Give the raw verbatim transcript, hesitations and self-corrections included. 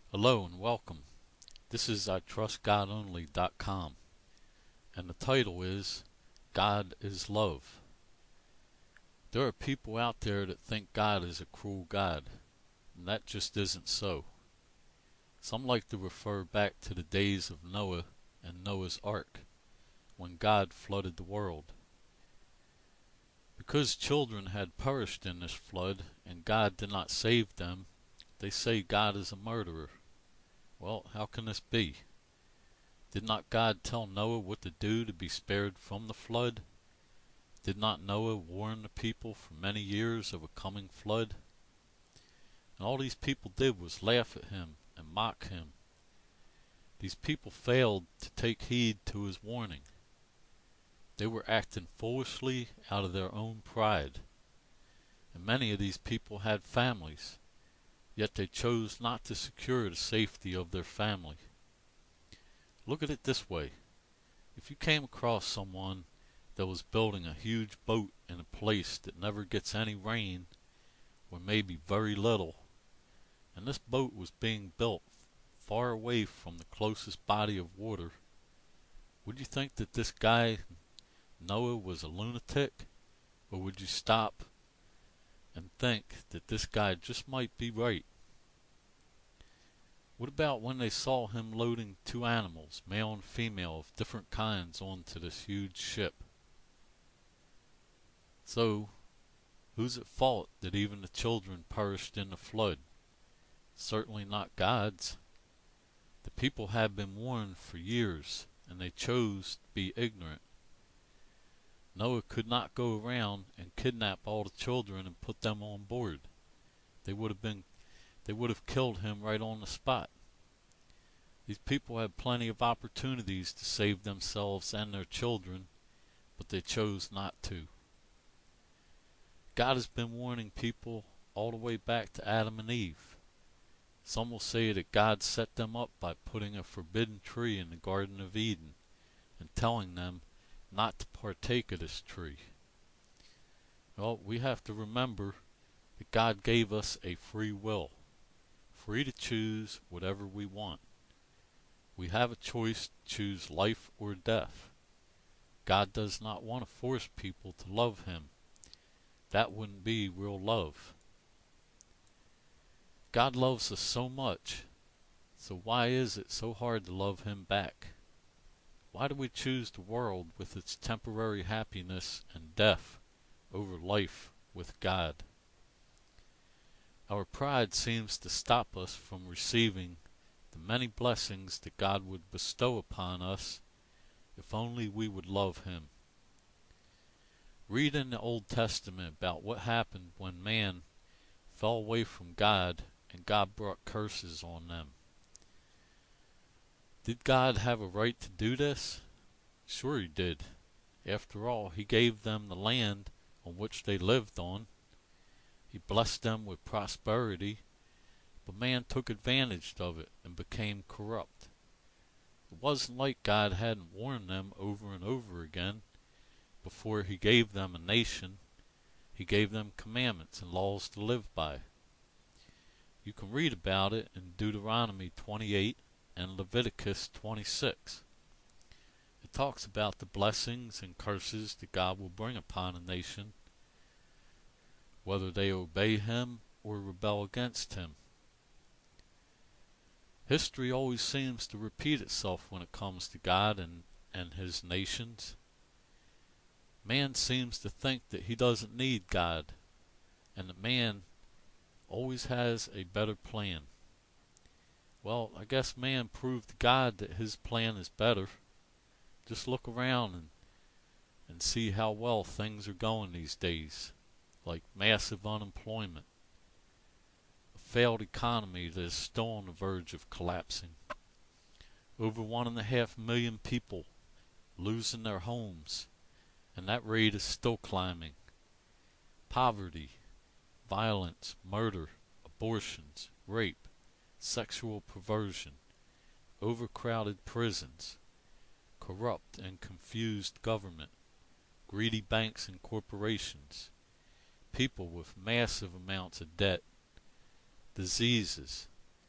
Hello and welcome. This is I Trust God Only dot com, and the title is God is Love. There are people out there that think God is a cruel God, and that just isn't so. Some like to refer back to the days of Noah and Noah's Ark, when God flooded the world. Because children had perished in this flood and God did not save them, they say God is a murderer. Well, how can this be? Did not God tell Noah what to do to be spared from the flood? Did not Noah warn the people for many years of a coming flood? And all these people did was laugh at him and mock him. These people failed to take heed to his warning. They were acting foolishly out of their own pride. And many of these people had families, yet they chose not to secure the safety of their family. Look at it this way. If you came across someone that was building a huge boat in a place that never gets any rain, or maybe very little, and this boat was being built far away from the closest body of water, would you think that this guy, Noah, was a lunatic? Or would you stop and think that this guy just might be right? What about when they saw him loading two animals, male and female, of different kinds, onto this huge ship? So, who's at fault that even the children perished in the flood? Certainly not God's. The people had been warned for years, and they chose to be ignorant. Noah could not go around and kidnap all the children and put them on board. They would have been They would have killed him right on the spot. These people had plenty of opportunities to save themselves and their children, but they chose not to. God has been warning people all the way back to Adam and Eve. Some will say that God set them up by putting a forbidden tree in the Garden of Eden and telling them not to partake of this tree. Well, we have to remember that God gave us a free will, free to choose whatever we want. We have a choice to choose life or death. God does not want to force people to love Him. That wouldn't be real love. God loves us so much, so why is it so hard to love Him back? Why do we choose the world with its temporary happiness and death over life with God? Our pride seems to stop us from receiving the many blessings that God would bestow upon us if only we would love Him. Read in the Old Testament about what happened when man fell away from God and God brought curses on them. Did God have a right to do this? Sure He did. After all, He gave them the land on which they lived on. He blessed them with prosperity, but man took advantage of it and became corrupt. It wasn't like God hadn't warned them over and over again. Before He gave them a nation, He gave them commandments and laws to live by. You can read about it in Deuteronomy twenty-eight and Leviticus twenty-six. It talks about the blessings and curses that God will bring upon a nation, whether they obey Him or rebel against Him. History always seems to repeat itself when it comes to God and, and His nations. Man seems to think that he doesn't need God, and that man always has a better plan. Well, I guess man proved to God that his plan is better. Just look around and, and see how well things are going these days, like massive unemployment, a failed economy that is still on the verge of collapsing, over one and a half million people losing their homes, and that rate is still climbing. Poverty, violence, murder, abortions, rape, sexual perversion, overcrowded prisons, corrupt and confused government, greedy banks and corporations, people with massive amounts of debt, diseases,